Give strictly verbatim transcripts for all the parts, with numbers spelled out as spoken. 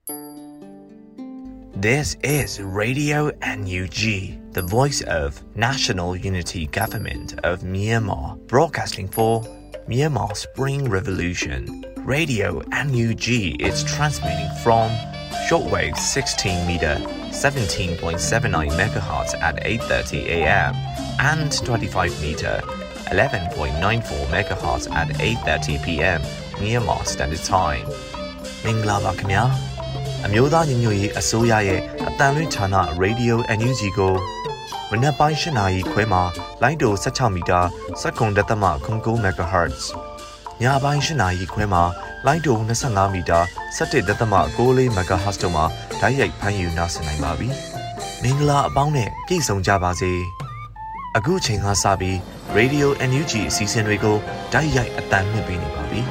This is Radio N U G, the voice of National Unity Government of Myanmar, broadcasting for Myanmar Spring Revolution. Radio N U G is transmitting from shortwave sixteen meter, seventeen point seven nine megahertz at eight thirty a m and twenty-five meter, eleven point nine four megahertz at eight thirty p m Myanmar Standard Time. မင်္ဂလာပါခင်ဗျာအမျိုးသားညီညွတ်ရေးအစိုးရရဲ့အတန်လွင့်ဌာန Radio N U G ကိုမနက်ပိုင်း၈နာရီခွဲမှာလိုင်းတို၁၆မီတာစက္ကန့်တသမ၉၉ megahertz ညပိုင်း၈နာရီခွဲမှာလိုင်းတို၂၅မီတာ၁၁တသမ၉၄ megahertz တို့မှာဓာတ်ရိုက်ဖမ်းယူနားဆင်နိုင်ပါပြီမင်္ဂလာအပေါင်းနဲ့ပြည့်စုံကြပါစေအခုချိန်ကစပြီး Radio N U G အစီအစဉ်တွေကိုဓာတ်ရိုက်အတန်လွှင့်ပေးနေပါပြီ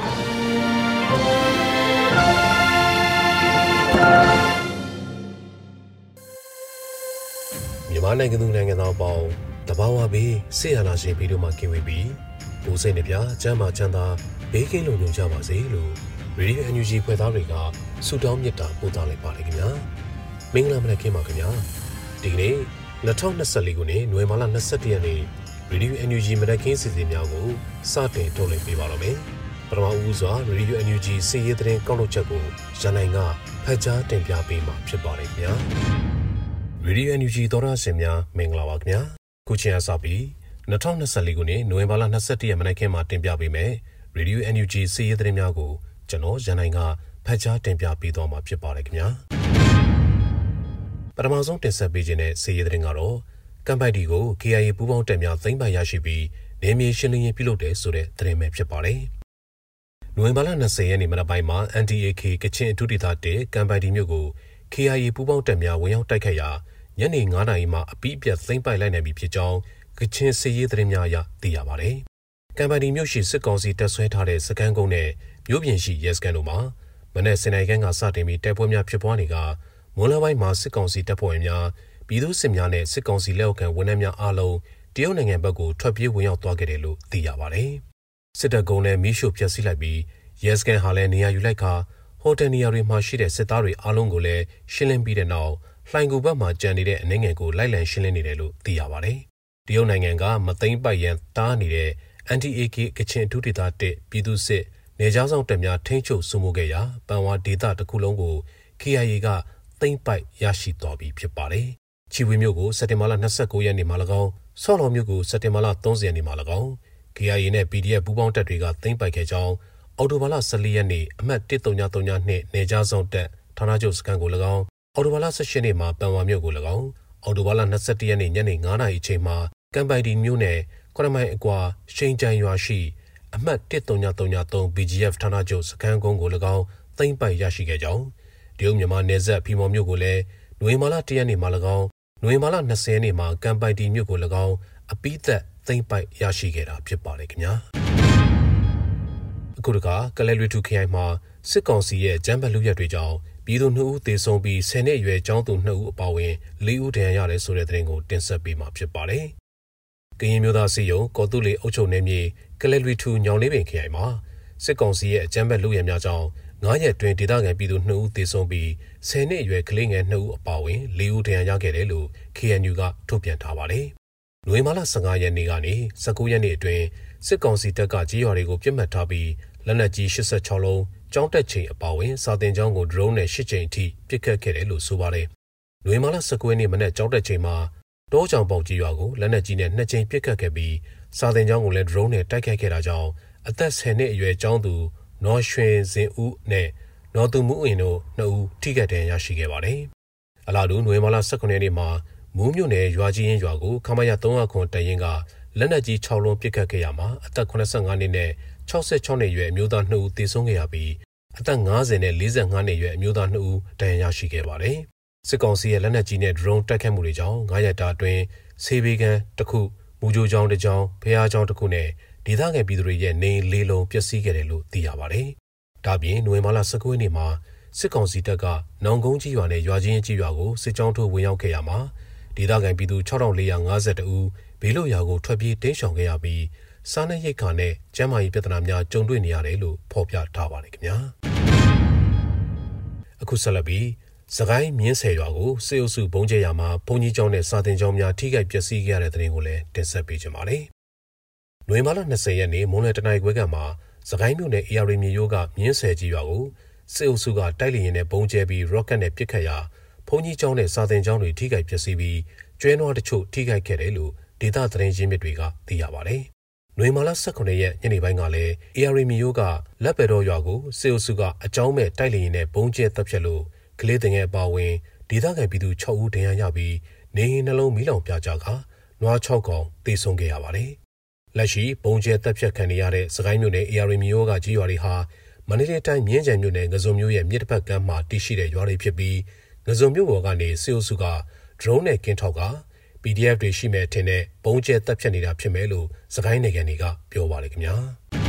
မြန်မာနိုင်ငံသူနိုင်ငံသားအပေါင်းတဘာဝဘေးဆေးရနာရှင်ပြီးတော့မှကင်ဝေးပြီးဒိုးစိတ်နှပြကျမ်းမာချမ်းသာဘေးကင်းလုံခြုံကြပါစေလို့ Radio N U G ဖွဲ့သားတွေကဆုတောင်းမေတ္တာပို့သလိုက်ပါတယ်ခင်ဗျာမင်္ဂလာမနက်ခင်းပါခင်ဗျာဒီကနေ့၂၀၂၄ခုနှစ်နိုဝင်ဘာလ၂၁ရက်နေ့ Radio N U G မနက်ခင်းစီစဉ်များကိုစတင်ထုတ်လွှင့်ပေးပါတော့မယ်ပထမဦးစွာ Radio N U G စီးရဲသတင်းကောက်လို့ချက်ကိုရန်နိုင်ကဖတ်ကြားတင်ပြပေးမှာဖြစ်ပါတယ်ခင်ဗျာRadio N U G သောရရှင်များမင်္ဂလာပါခင်ဗျာခုချိန်အစပြီး၂၀၂၄ခုနှစ်နိုဝင်ဘာလ၂၁ရက်မနက်ခင်းမှာတင်ပြပေးမယ် Radio N U G စီးရဲသတင်းများကိုကျွန်တော်ရန်နိုင်ကဖတ်ကြားတင်ပြပေးသွားမှာဖြစ်ပါတယ်ခင်ဗျာပထမဆုံးတင်ဆက်ပေးခြင်းတဲ့စီးရဲသတင်းကတော့ကမ်ပိုက်တီကို K I A ပူးပေါင်းတပ်များသိမ်းပိုက်ရရှိပြီးနေမြေရှင်းလင်းရေးပြုလုပ်တယ်ဆိုတဲ့သတင်းပဲဖြစ်ပါတယ်နိုဝင်ဘာလ၂၀ရက်နေ့မနက်ပိုင်းမှာ N D A K ကချင်အထူးဒေသ၁ကမ်ပိုက်တီမြို့ကို K I A ပူးပေါင်းတပ်များဝင်ရောက်တိုက်ခတ်ရာညနေ၅နာရီမှအပြီးအပြတ်သိမ်းပိုက်လိုက်နိုင်ပြီဖြစ်ကြောင်းကချင်စစ်ရေးသတင်းများအရသိရပါတယ်။ကမ်ပိုင်တီမြို့ရှိစစ်ကောင်စီတပ်ဆွဲထားတဲ့စခန်းကုန်းနဲ့မြို့ပြင်ရှိရဲစခန်းတို့မှာမနေ့စနေခန်းကစတင်ပြီးတိုက်ပွဲများဖြစ်ပွားနေကမွန်းလပိုင်းမှာစစ်ကောင်စီတပ်ဖွဲ့ဝင်များပြည်သူ့စစ်များနဲ့စစ်ကောင်စီလက်အောက်ခံဝန်ထမ်းများအားလုံးတရုတ်နိုင်ငံဘက်ကိုထွက်ပြေးဝင်ရောက်သွားခဲ့တယ်လို့သိရပါတယ်။စစ်တပ်ကုန်းနဲ့မီးရှို့ဖျက်ဆီးလိုက်ပြီးရဲစခန်းဟာလည်းနေရာယူလိုက်ခါဟိုတယ်နေရာတွေမှာရှိတဲ့စစ်သားတွေအားလုံးကိုလည်းရှင်းလင်းပြီးတဲ့နောက်လှိုင်ကူဘက်မှာကြံနေတဲ့အနေငယ်ကိုလိုက်လံရှင်းလင်းနေတယ်လို့သိရပါတယ်။တရုတ်နိုင်ငံကမသိမ်းပိုက်ရန်တားနေတဲ့ N D A K ကချင်အထူးဒေသ၁ပြည်သူ့စစ်နေကြားဆောင်တပ်များထိန်းချုပ်စုမှုခဲ့ရာပန်ဝါဒေသတစ်ခုလုံးကို K I A ကသိမ်းပိုက်ရရှိသွားပြီဖြစ်ပါတယ်။ချီဝေမြို့ကိုစက်တင်ဘာလ၂၉ရက်နေ့မှာ၎င်းဆော့လော်မြို့ကိုစက်တင်ဘာလ၃၀ရက်နေ့မှာ၎င်း K I A နဲ့ P D F ပူးပေါင်းတပ်တွေကသိမ်းပိုက်ခဲ့ကြောင်းအော်တိုဘာလ၁၄ရက်နေ့အမှတ်၁၃၃၂နေကြားဆောင်တပ်ဌာနချုပ်စခန်းကို၎င်းအော်တိုဘာလ၁၈ရက်နေ့မှာပန်ဝါမြို့ကို၎င်းအော်တိုဘာလ၂၁ရက်နေ့ညနေ၅နာရီအချိန်မှာကမ်ပိုင်တီမြို့နယ်ကွရမိုင်အကွာရှိန်ကြံရွာရှိအမှတ်၁၃၃၃ B G F ဌာနချုပ်စခန်းကုန်းကို၎င်းသိမ်းပိုက်ရရှိခဲ့ကြောင်းတရုတ်မြန်မာနယ်စပ်ဖီမော်မြို့ကိုလည်းနိုဝင်ဘာလ၁ရက်နေ့မှာ၎င်းနိုဝင်ဘာလ၂၀ရက်နေ့မှာကမ်ပိုင်တီမြို့ကို၎င်းအပိသက်သိမ်းပိုက်ရရှိခဲ့တာဖြစ်ပါတယ်ခင်ဗျာအခုတခါကလဲလွေထူခရိုင်မှာစစ်ကောင်စီရဲ့ကြမ်းဖက်လုပ်ရက်တွေကြောင့်ပြည်သူနှစ်ဦးသေဆုံးပြီးဆယ်နှစ်အရွယ်ကျောင်းသူနှစ်ဦးအပါအဝင်လေးဦးဒဏ်ရာရတယ်ဆိုတဲ့သတင်းကိုတင်ဆက်ပေးမှာဖြစ်ပါတယ်။ကရင်မျိုးသားစီယုံကော်တူလီအုပ်ချုပ်နယ်မြေကလဲလွေထူညောင်လေးပင်ခရိုင်မှာစစ်ကောင်စီရဲ့အကြမ်းဖက်လုပ်ရက်များကြောင့်ငါးရက်တွင်ဒေသခံပြည်သူနှစ်ဦးသေဆုံးပြီးဆယ်နှစ်အရွယ်ကလေးငယ်နှစ်ဦးအပါအဝင်လေးဦးဒဏ်ရာရခဲ့တယ်လို့ K N U ကထုတ်ပြန်ထားပါတယ်။နိုဝင်ဘာလ၁၅ရက်နေ့ကနေ၁၉ရက်နေ့အတွင်းစစ်ကောင်စီတပ်ကကြေးရွာတွေကိုပြစ်မှတ်ထားပြီးလက်နက်ကြီး၈၆လုံးကျောင်းတက်ချိန်အပါအဝင်စာတင်ကျောင်းကိုဒရုန်းနဲ့၈ချိန်အထိပစ်ခတ်ခဲ့တယ်လို့ဆိုပါတယ်။နိုဝင်ဘာလ၁၉ရက်နေ့မနက်ကျောင်းတက်ချိန်မှာတောချောင်ပေါက်ကြီးရွာကိုလက်နက်ကြီးနဲ့နှစ်ချိန်ပစ်ခတ်ခဲ့ပြီးစာတင်ကျောင်းကိုလည်းဒရုန်းနဲ့တိုက်ခိုက်ခဲ့တာကြောင့်အသက်ဆယ်နှစ်အရွယ်ကျောင်းသူနော်ရွှင်စင်ဦးနဲ့နော်သူမူအင်တို့နှစ်ဦးထိခိုက်ဒဏ်ရာရရှိခဲ့ပါတယ်။အလားတူနိုဝင်ဘာလ၁၉ရက်နေ့မှာမူးမြို့နယ်ရွာကြီးရင်းရွာကိုခမရ၃၀၀တရင်ကလက်နက်ကြီး၆လုံးပစ်ခတ်ခဲ့ရမှာအသက်၈၅နှစ်နဲ့၆၆နှစ်အရွယ်အမျိုးသားနှစ်ဦးသေဆုံးခဲ့ရပြီးအသက်၅၀နဲ့၄၅နှစ်အရွယ်အမျိုးသားနှစ်ဦးဒဏ်ရာရရှိခဲ့ပါတယ်။စစ်ကောင်စီရဲ့လက်နက်ကြီးနဲ့ဒရုန်းတိုက်ခိုက်မှုတွေကြောင့်ငါးရက်တာအတွင်းဆေးဘေးကန်တစ်ခုမူကြိုချောင်းတစ်ချောင်းဖျားချောင်းတစ်ခုနဲ့ဒေသခံပြည်သူတွေရဲ့နေလေးလုံးပျက်စီးခဲ့တယ်လို့သိရပါတယ်။ဒါပြင်နိုဝင်ဘာလ၁၉ရက်နေ့မှာစစ်ကောင်စီတပ်ကနောင်ကုန်းကြီးရွာနဲ့ရွာချင်းကြီးရွာကိုစစ်ကြောင်းထိုးဝင်ရောက်ခဲ့ရမှာဒေသခံပြည်သူ၆၄၅၁ဦးဘေးလွတ်ရာကိုထွက်ပြေးတိမ်းရှောင်ခဲ့ရပြီးစားနပ်ရိက္ခာနဲ့ကျန်းမာရေးပြဿနာများကြုံတွေ့နေရတယ်လို့ဖော်ပြထားပါတယ်ခင်ဗျာအခုဆက်လက်ပြီးစကိုင်းမြင်းဆယ်ရွာကိုစေအုပ်စုဘုံကျဲရာမှာဘုံကြီးကျောင်းနဲ့စာသင်ကျောင်းများထိခိုက်ပျက်စီးခဲ့ရတဲ့တဲ့တင်ကိုလည်းတင်ဆက်ပေးကြပါမယ်။နိုဝင်ဘာလ၂၀ရက်နေ့မွန်းလွဲတနာရီခွဲကမှစကိုင်းမြို့နယ်အေယာရီမြေရိုးကမြင်းဆယ်ကြီးရွာကိုစေအုပ်စုကတိုက်လေယာဉ်နဲ့ဘုံကျဲပြီးရော့ကတ်နဲ့ပစ်ခတ်ရာဘုံကြီးကျောင်းနဲ့စာသင်ကျောင်းတွေထိခိုက်ပျက်စီးပြီးကျွဲနွားတချို့ထိခိုက်ခဲ့တယ်လို့ဒေသသတင်းရင်းမြစ်တွေကသိရပါတယ်။နိုဝင်ဘာလ၁၉ရက်ညနေပိုင်းကလည်းအေယာရီမြေရိုးကလက်ပယ်တော်ရွာကိုစေအုပ်စုကအကြောင်းမဲ့တိုက်လေယာဉ်နဲ့ဘုံကျဲတပ်ဖြတ်လို့ကလေးတင်ငယ်အပါအဝင်ဒေသခံပြည်သူ၆ဦးဒဏ်ရာရပြီးနေအိမ်နှလုံးမီးလောင်ပြကြကနွား၆ကောင်သေဆုံးခဲ့ရပါတယ်။လက်ရှိဘုံကျဲတပ်ဖြတ်ခံရတဲ့စကိုင်းမြို့နယ်အေယာရီမြေရိုးကကြီးရွာတွေဟာမန္တလေးတိုင်းမြင်းကြံမြို့နယ်ငစုံမြို့ရဲ့မြစ်တစ်ဖက်ကမ်းမှာတည်ရှိတဲ့ရွာတွေဖြစ်ပြီးငစုံမြို့ပေါ်ကနေစေအုပ်စုကဒရုန်းနဲ့ကင်းထောက်က ပီဒီအက်ဖ် တွေရှိမဲ့ထင်တဲ့ဘုံကျဲတပ်ဖြတ်နေတာဖြစ်မယ်လို့စကိုင်းနိုင်ငံတွေကပြောပါလေခင်ဗျာ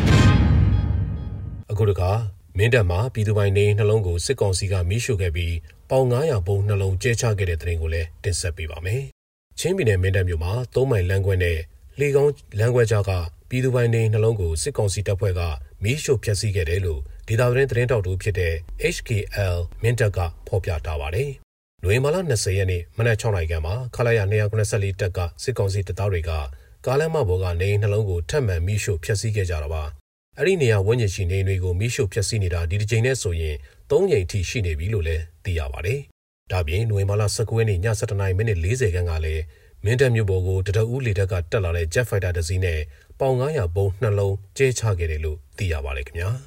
အခုတခါမင်းတပ်မှာပြည်သူပိုင်နေနှလုံးကိုစစ်ကောင်စီကမီးရှို့ခဲ့ပြီးပေါင်၅၀၀ဘုံနှလုံးကျဲချခဲ့တဲ့တဲ့တင်ကိုလည်းတင်ဆက်ပေးပါမယ်ချင်းပြည်နယ်မင်းတပ်မြို့မှာသုံးမိုင်လမ်းခွဲနဲ့လေကောင်းလမ်းခွဲကြားကပြည်သူပိုင်နေနှလုံးကိုစစ်ကောင်စီတပ်ဖွဲ့ကမီးရှို့ဖျက်ဆီးခဲ့တယ်လို့ဒေသသတင်းသတင်းတောက်တူဖြစ်တဲ့ H K L မင်းတပ်ကဖော်ပြထားပါတယ်။နိုဝင်ဘာလ၂၀ရက်နေ့မနက်၆နာရီခန့်မှာခလာရ၂၇၄တပ်ကစစ်ကောင်စီတပ်သားတွေကကားလမ်းမပေါ်ကနေနှလုံးကိုထပ်မံမီးရှို့ဖျက်ဆီးခဲ့ကြတာပါ။အဲ့ဒီနေရာဝန်းကျင်ရှိနေအိမ်တွေကိုမီးရှို့ဖျက်ဆီးနေတာဒီတစ်ချိန်နဲ့ဆိုရင်သုံးကြိမ်ထိရှိနေပြီလို့လည်းသိရပါတယ်။ဒါပြင်နိုဝင်ဘာလ၁၉ရက်နေ့ည၁၇နာရီမိနစ်၄၀ခန့်ကလည်းမင်းတပ်မြို့ပေါ်ကိုတတအူးလေတပ်ကတက်လာတဲ့ Jet Fighter တစ်စီးနဲ့ပေါင်၅၀၀ဘုံနှလုံးကျဲချခဲ့တယ်လို့သိရပါတယ်ခင်ဗျာ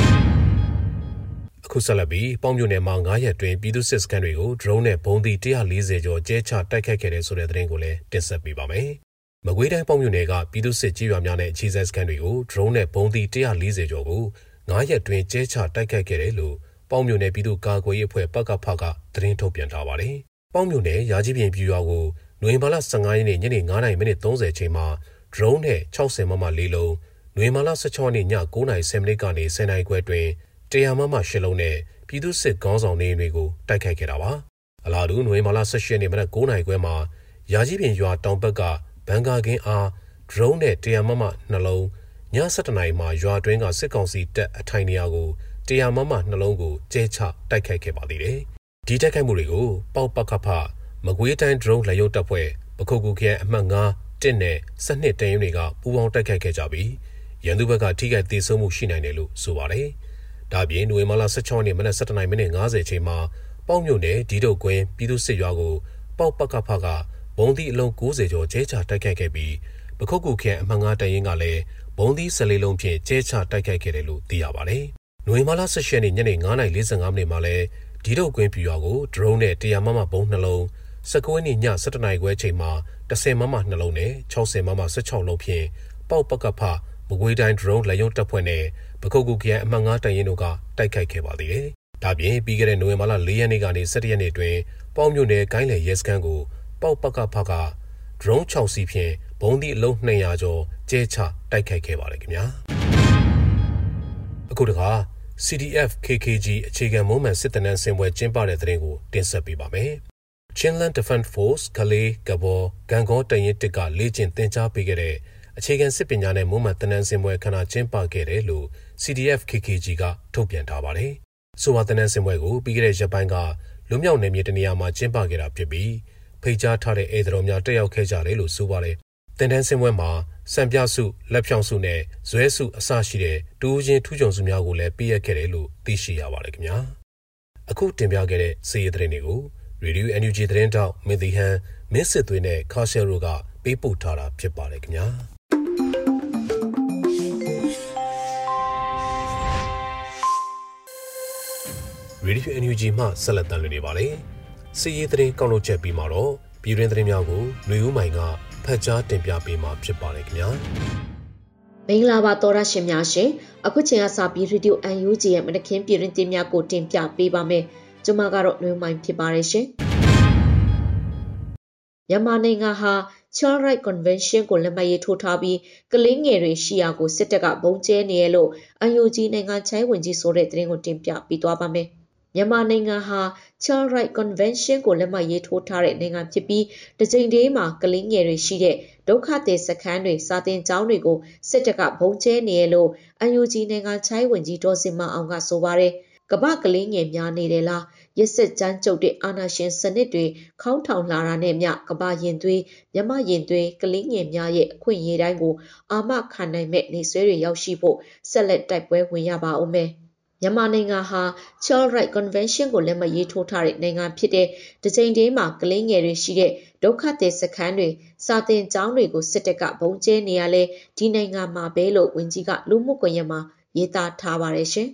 အခုဆက်လက်ပြီးပေါင်မြို့နယ်မှာ၅ရက်တွင်ပြည်သူစစ်စခန်းတွေကိုဒရုန်းနဲ့ဘုံသီး၁၄၀ကျော်ကျဲချတိုက်ခိုက်ခဲ့တယ်ဆိုတဲ့သတင်းကိုလည်းတင်ဆက်ပေးပါမယ်မကွေးတိုင်းပေါင်မြို့နယ်ကပြည်သူစစ်ကြီးရွာများနဲ့အခြေစိုက်စခန်းတွေကိုဒရုန်းနဲ့ဘုံသီး၁၄၀ကျော်ကို၅ရက်တွင်ကျဲချတိုက်ခိုက်ခဲ့တယ်လို့ပေါင်မြို့နယ်ပြည်သူ့ကာကွယ်ရေးအဖွဲ့ပကဖကသတင်းထုတ်ပြန်ထားပါတယ်ပေါင်မြို့နယ်ရာကြီးပြင်ပြည်ရွာကိုနိုဝင်ဘာလ၁၅ရက်နေ့ညနေ၅နာရီမိနစ်၃၀ချိန်မှာဒရုန်းနဲ့၆၀မမလေးလုံးနိုဝင်ဘာလ၁၆ရက်နေ့ည၉နာရီ၁၀မိနစ်ကနေ၁၀နာရီခွဲတွင်တရာမမ၈လုံးနဲ့ပြည်သူစစ်ခေါင်းဆောင်နေတွေကိုတိုက်ခိုက်ခဲ့တာပါအလားတူနိုဝင်ဘာလ၁၈ရက်နေ့မနက်၉နာရီခွဲမှာရာကြီးပြင်ရွာတောင်ဘက်ကဘန်ကာကင်းအားဒရုန်းနဲ့တရာမမနှလုံးည၁၇နာရီမှာရွာတွင်းကစစ်ကောင်စီတပ်အထိုင်နေရာကိုတရာမမနှလုံးကိုကျဲချတိုက်ခိုက်ခဲ့ပါသေးတယ်ဒီတိုက်ခိုက်မှုတွေကိုပေါက်ပကဖမကွေးတိုင်းဒရုန်းလက်ရုပ်တပ်ဖွဲ့ပခုတ်ကူခရိုင်အမှတ်၅တစ်နဲ့၁၂တရင်တွေကပူးပေါင်းတိုက်ခိုက်ခဲ့ကြပြီးရန်သူဘက်ကထိခိုက်ဒေဆုံးမှုရှိနိုင်တယ်လို့ဆိုပါတယ်။ဒါပြင်နိုဝင်ဘာလ၁၆ရက်နေ့မနက်၁၇နာရီမိနစ်၅၀ချိန်မှာပေါက်မြို့နယ်ဒီတုတ်ကွင်းပြည်သူစစ်ရွာကိုပေါက်ပကဖကဘုံသီးအလုံး၉၀ကျော်ကျဲချတိုက်ခိုက်ခဲ့ပြီးပခုတ်ကူခရိုင်အမှတ်၅တရင်ကလည်းဘုံသီး၁၄လုံးဖြင့်ကျဲချတိုက်ခိုက်ခဲ့တယ်လို့သိရပါတယ်။နိုဝင်ဘာလ၁၈ရက်နေ့ညနေ၅နာရီ၄၅မိနစ်မှာလည်းဒီတုတ်ကွင်းပြည်ရွာကိုဒရုန်းနဲ့တရာမမဘုံနှလုံး၁၉ရက်နေ့ည၁၇နာရီခွဲချိန်မှာ၁၀မမနှလုံးနဲ့၆၀မမ၁၆လုံးဖြင့်ပေါက်ပကဖမကွေးတိုင်းဒရုန်းလက်ရုံတပ်ဖွဲ့နဲ့ပခုတ်ကူခရိုင်အမှတ်၅တရင်တို့ကတိုက်ခိုက်ခဲ့ပါသေးတယ်။ဒါပြင်ပြီးခဲ့တဲ့နိုဝင်ဘာလ၄ရက်နေ့ကနေ၁၁ရက်နေ့တွင်ပေါင်မြို့နယ်ကိုင်းလယ်ရဲစခန်းကိုပေါက်ပကဖကဒရုန်း၆စီးဖြင့်ဘုံသီးအလုံး၂၀၀ကျော်ကျဲချတိုက်ခိုက်ခဲ့ပါတယ်ခင်ဗျာ။အခုတခါ C D F K K G အခြေခံမုံမှန်စစ်တနန်းစင်ပွဲကျင်းပတဲ့တဲ့တင်ကိုတင်ဆက်ပေးပါမယ်။ Chinland Defense Force ကလေးကဘောဂန်ကောတရင်တစ်ကလေ့ကျင့်သင်ကြားပေးခဲ့တဲ့အခြေခံစစ်ပညာနဲ့မုံမှန်တနန်းစင်ပွဲခဏကျင်းပခဲ့တယ်လို့ C D F K K G ကထုတ်ပြန်ထားပါတယ်။ဆိုပါတနန်းစင်ပွဲကိုပြီးခဲ့တဲ့ရက်ပိုင်းကလွမြောက်နယ်မြေတနေရာမှာကျင်းပခဲ့တာဖြစ်ပြီးဖိတ်ကြားထားတဲ့ဧည့်သည်များတက်ရောက်ခဲ့ကြတယ်လို့ဆိုပါတယ်။တင်တန်းစင်ပွဲမှာစံပြစုလက်ဖြောင်စုနဲ့ဇွဲစုအစရှိတဲ့တူးချင်းထူးချွန်စုများကိုလည်းပြည့်ရခဲ့တယ်လို့သိရှိရပါတယ်ခင်ဗျာ။အခုတင်ပြခဲ့တဲ့စီးရီးသတင်းတွေကိုRadio အန် ယူ ဂျီ သတင်းတောက်မင်းတီဟန်မင်းစစ်သွေးနဲ့ခါရှယ်ရိုကပေးပို့ထားတာဖြစ်ပါတယ်ခင်ဗျာ။ Radio အန် ယူ ဂျီ မှဆက်လက်တင်ပြနေပါလေ။စီးရီးသတင်းကောက်လို့ချက်ပြီးမှတော့ပြည်တွင်းသတင်းများကိုຫນွေဦးမိုင်ကဖတ်ကြားတင်ပြပေးမှာဖြစ်ပါတယ်ခင်ဗျာမင်္ဂလာပါသောရရှင်များရှင်အခုချိန်ကစပြီး Radio အန် ယူ ဂျီ ရဲ့မနက်ခင်းပြည်တွင်းသတင်းများကိုတင်ပြပေးပါမယ်ကျွန်မကတော့ຫນွေဦးမိုင်ဖြစ်ပါတယ်ရှင်မြန်မာနိုင်ငံဟာ Child Right Convention ကိုလက်မှတ်ရေးထိုးထားပြီးကလေးငယ်တွေရှိရာကိုစစ်တပ်ကဘုံကျဲနေရလို့ အန် ယူ ဂျီ နိုင်ငံခြားဝင်ကြီးဆိုတဲ့သတင်းကိုတင်ပြပေးသွားပါမယ်မြန်မာနိုင်ငံဟာ Child Right Convention ကိုလက်မှတ်ရေးထိုးထားတဲ့နိုင်ငံဖြစ်ပြီးတစ်ချိန်တည်းမှာကလေးငယ်တွေရှိတဲ့ဒုက္ခသည်စခန်းတွေစာသင်ကျောင်းတွေကိုစစ်တပ်ကဘုံကျဲနေရလို့ အန် ယူ ဂျီ နိုင်ငံခြားဝင်ကြီးဒေါ်စင်မအောင်ကဆိုပါတယ်ကမ္ဘာကလေးငယ်များနေတယ်လားရက်စက်ကြမ်းကြုတ်တဲ့အာဏာရှင်စနစ်တွေခေါင်းထောင်လာတာနဲ့မျှကမ္ဘာရင်သွေးမြမရင်သွေးကလေးငယ်များရဲ့အခွင့်အရေးတိုင်းကိုအာမခံနိုင်မဲ့နေဆွဲတွေရောက်ရှိဖို့ဆက်လက်တိုက်ပွဲဝင်ရပါဦးမယ်မြန်မာနိုင်ငံဟာ Child Right Convention ကိုလက်မှတ်ရေးထိုးထားတဲ့နိုင်ငံဖြစ်တဲ့ဒီချိန်တည်းမှာကလေးငယ်တွေရှိတဲ့ဒုက္ခသည်စခန်းတွေစာသင်ကျောင်းတွေကိုစစ်တပ်ကဘုံကျဲနေရလဲဒီနိုင်ငံမှာပဲလို့ဝန်ကြီးကလူမှုကွန်ရက်မှာရေးသားထားပါတယ်ရှင်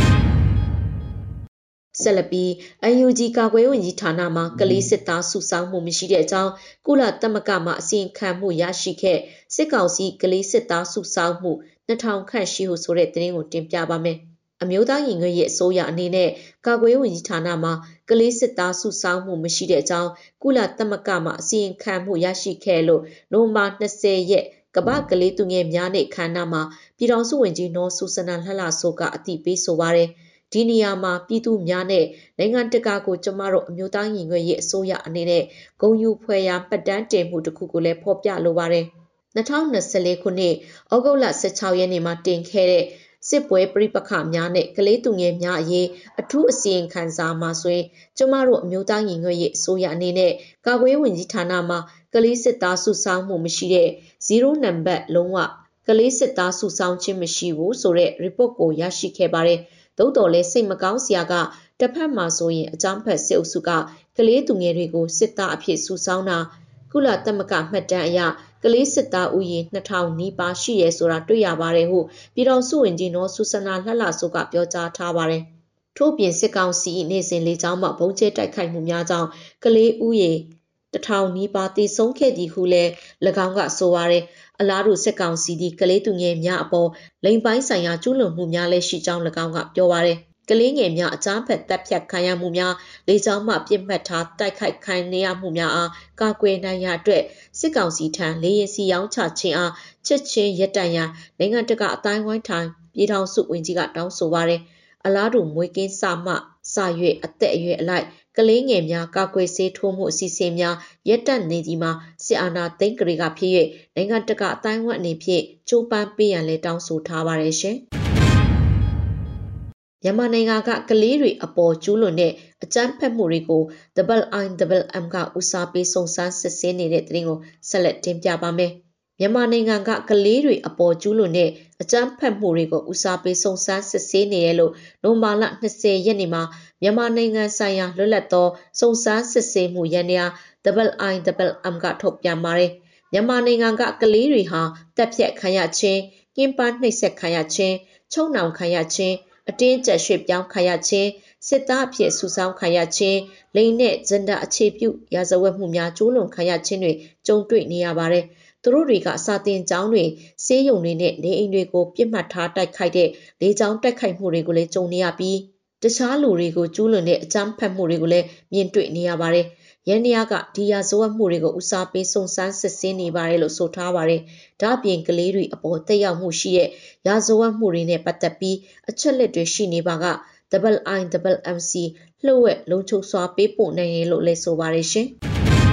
ဆက်လက်ပြီး အန် ယူ ဂျီ ကာကွယ်ဝင်ကြီးဌာနမှကလေးစစ်သားစုဆောင်းမှုမရှိတဲ့အကြောင်းကုလသမဂ္ဂမှအစီရင်ခံမှုရရှိခဲ့စစ်ကောင်စီကလေးစစ်သားစုဆောင်းမှုနှစ်ထောင်ခန့်ရှိဟုဆိုတဲ့သတင်းကိုတင်ပြပါမယ်အမျိုးသားညီညွတ်ရေးအစိုးရအနေနဲ့ကာကွယ်ဝင်ကြီးဌာနမှာကလေးစစ်သားစုဆောင်းမှုမရှိတဲ့အကြောင်းကုလသမဂ္ဂမှအစီရင်ခံမှုရရှိခဲ့လို့နိုဝင်ဘာနှစ်ဆယ်ရက်ကမ္ဘာကလေးသူငယ်များနဲ့ခန္ဓာမှာပြည်ထောင်စုဝန်ကြီးနော်ဆူဆနာလှလှဆိုကအသိပေးဆိုပါတယ်ဒီနေရာမှာပြည်သူများနဲ့နိုင်ငံတကာကိုကျမတို့အမျိုးသားညီညွတ်ရေးအစိုးရအနေနဲ့ဂုဏ်ယူဖွယ်ရာပတ်တန်းတင်မှုတစ်ခုကိုလည်းဖော်ပြလိုပါတယ်၂၀၂၄ခုနှစ်ဩဂုတ်လ၁၆ရက်နေ့မှာတင်ခဲ့တဲ့စစ်ပွဲပြိပခများနဲ့ကလေးသူငယ်များအရေးအထူးအစီရင်ခံစာမှာဆိုရင်ကျမတို့အမျိုးသားညီညွတ်ရေးအစိုးရအနေနဲ့ကာကွယ်ဝင်ကြီးဌာနမှာကလေးစစ်သားစုဆောင်းမှုမရှိတဲ့zeroနံပါတ်လုံးဝကလေးစစ်သားစုဆောင်းခြင်းမရှိဘူးဆိုတဲ့ report ကိုရရှိခဲ့ပါတယ်သို့တော်လည်းစိတ်မကောင်းစရာကတစ်ဖက်မှာဆိုရင်အကြမ်းဖက်စစ်အုပ်စုကကလေးသူငယ်တွေကိုစစ်သားအဖြစ်စုဆောင်းတာကုလသမဂ္ဂမှတ်တမ်းအရကလေးစစ်သားဥယျာဉ်နှစ်ထောင်နီးပါးရှိရဲဆိုတာတွေ့ရပါတယ်ဟုပြည်တော်စုဝင်ကြီးနော်ဆူဆနာလှလှဆိုကပြောကြားထားပါတယ်ထို့ပြင်စစ်ကောင်စီနေစဉ်လေးကြောင်းမှဘုံကျဲတိုက်ခိုက်မှုများကြောင့်ကလေးဥယျာဉ်တစ်ထောင်နီးပါးတည်ဆုံးခဲ့သည်ဟုလည်း၎င်းကဆိုပါတယ်အလားတူစစ်ကောင်စီဒီကလေးသူငယ်များအပေါ်လိမ်ပိုင်းဆိုင်ရာကျူးလွန်မှုများလည်းရှိကြောင်း၎င်းကပြောပါတယ်ကလေးငယ်များအကြမ်းဖက်တပ်ဖြတ်ခံရမှုများလေကြောင်းမှပြစ်မှတ်ထားတိုက်ခိုက်ခံရမှုများအားကာကွယ်နိုင်ရာအတွက်စစ်ကောင်စီထံလေရင်စီရောင်းချခြင်းအားချက်ချင်းရပ်တန့်ရန်နိုင်ငံတကာအတိုင်းဝိုင်းထိုင်ပြည်ထောင်စုဝန်ကြီးကတောင်းဆိုပါတယ်အလားတူမွေးကင်းစမှစာရွက်အသက်အရွယ်အလိုက်ကလေးငယ်များကာကွယ်ဆေးထိုးမှုအစီအစဉ်များရပ်တန့်နေဒီမှာစစ်အာဏာသိမ်းကလေးကဖြစ်၍နိုင်ငံတကာအတိုင်းဝိုင်းအနေဖြင့်ကြိုးပမ်းပေးရန်လည်းတောင်းဆိုထားပါတယ်ရှင်မြန်မာနိုင်ငံကကလေးတွေအပေါ်ကျူးလွန်တဲ့အကြမ်းဖက်မှုတွေကို Double I Double M ကဦးစားပေးစုံစမ်းစစ်ဆေးနေတဲ့သတင်းကိုဆက်လက်တင်ပြပါမယ်။မြန်မာနိုင်ငံကကလေးတွေအပေါ်ကျူးလွန်တဲ့အကြမ်းဖက်မှုတွေကိုဦးစားပေးစုံစမ်းစစ်ဆေးနေရလို့နိုဝင်ဘာလ၂၀ရက်နေ့မှာမြန်မာနိုင်ငံဆိုင်ရာလွတ်လပ်သောစုံစမ်းစစ်ဆေးမှုရန်ရာ Double I Double M ကထုတ်ပြန်ပါတယ်။မြန်မာနိုင်ငံကကလေးတွေဟာတပ်ဖြတ်ခံရခြင်း၊ညှဉ်းပန်းနှိပ်စက်ခံရခြင်း၊ချုပ်နှောင်ခံရခြင်းအတင်းကျပ်ရွှေ့ပြောင်းခံရခြင်းစစ်သားအဖြစ်စုဆောင်းခံရခြင်းလိင်နဲ့ဂျန်ဒါအခြေပြုရာဇဝတ်မှုများကျူးလွန်ခံရခြင်းတွေကြုံတွေ့နေရပါတယ်။သူတို့တွေကစာတင်ကျောင်းတွေဆေးရုံတွေနဲ့နေအိမ်တွေကိုပြစ်မှတ်ထားတိုက်ခိုက်တဲ့လေကြောင်းတိုက်ခိုက်မှုတွေကိုလည်းကြုံနေရပြီးတခြားလူတွေကိုကျူးလွန်တဲ့အကြမ်းဖက်မှုတွေကိုလည်းမြင်တွေ့နေရပါတယ်။ရန်နီယာကဒီရာဇဝတ်မှုတွေကိုဦးစားပေးစုံစမ်းစစ်ဆေးနေပါတယ်လို့ဆိုထားပါတယ်။ဒါ့အပြင်ကလေးတွေအပေါ်တက်ရောက်မှုရှိတဲ့ရာဇဝတ်မှုတွေနဲ့ပတ်သက်ပြီးအချက်လက်တွေရှိနေပါက Double I Double M C လှုပ်ဝက်လုံခြုံစွာပေးပို့နိုင်ရလို့လည်းဆိုပါတယ်ရှင်။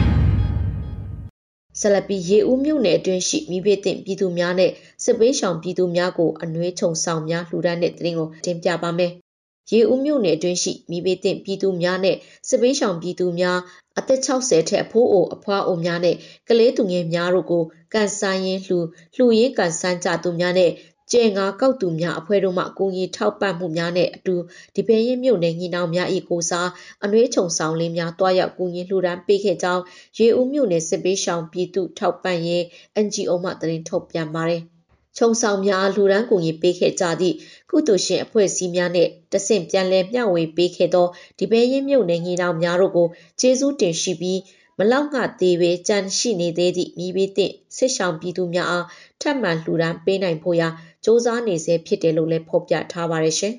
ဆက်လက်ပြီးရေဦးမြို့နယ်အတွင်းရှိမိဘတင်ပြည်သူများနဲ့စစ်ပေးရှောင်ပြည်သူများကိုအနှွေးချုံဆောင်များလှူဒါန်းတဲ့သတင်းကိုတင်ပြပါမယ်။ရေဦးမြို့နယ်အတွင်းရှိမိဘတင်ပြည်သူများနဲ့စစ်ပေးရှောင်ပြည်သူများအသက်၆၀ထက်အဖိုးအိုအဖွားအိုများနဲ့ကလေးသူငယ်များတို့ကိုကန်ဆန်းရင်လှူလှူရင်းကန်ဆန်းကြသူများနဲ့ကျဲငါကောက်သူများအဖွဲ့တို့မှအကူအညီထောက်ပံ့မှုများနဲ့အတူဒီပဲရင်မြို့နယ်ညီနောင်များ၏ကိုစားအနှွေးချုံဆောင်လေးများတွားရောက်ကူညီလှူဒါန်းပေးခဲ့ကြောင်းရေဦးမြို့နယ်စစ်ပေးရှောင်ပြည်သူထောက်ပံ့ရေး N G O မှသတင်းထုတ်ပြန်ပါတယ်။ချုံဆောင်များလှူဒါန်းကူညီပေးခဲ့ကြသည့်ကုသိုလ်ရှင်အဖွဲ့အစည်းများနဲ့တဆင့်ပြန်လည်မျှဝေပေးခဲ့သောဒီပဲရင်မြို့နယ်ညီနောင်များတို့ကိုကျေးဇူးတင်ရှိပြီးမလောက်ငှသေးပဲကြံရှိနေသေးသည့်မိဘသည့်ဆစ်ဆောင်ပြည်သူများအားထပ်မံလှူဒါန်းပေးနိုင်ဖို့ရာစ조사နေစေဖြစ်တယ်လို့လည်းဖော်ပြထားပါတယ်ရှင်